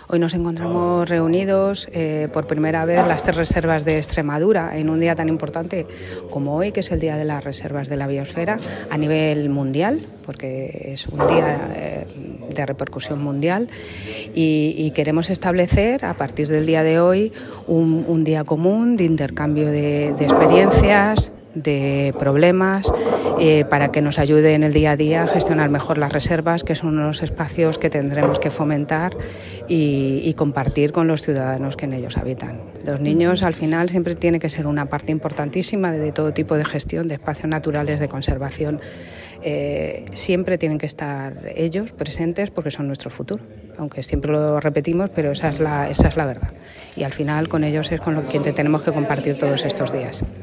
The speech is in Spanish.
Hoy nos encontramos reunidos por primera vez las 3 reservas de Extremadura en un día tan importante como hoy, que es el Día de las Reservas de la Biosfera a nivel mundial, porque es un día de repercusión mundial y queremos establecer a partir del día de hoy un día común de intercambio de experiencias, de problemas, para que nos ayude en el día a día a gestionar mejor las reservas, que son unos espacios que tendremos que fomentar y compartir con los ciudadanos que en ellos habitan. Los niños al final siempre tienen que ser una parte importantísima de todo tipo de gestión de espacios naturales de conservación. Siempre tienen que estar ellos presentes porque son nuestro futuro, aunque siempre lo repetimos, pero esa es la verdad. Y al final con ellos es con quien tenemos que compartir todos estos días.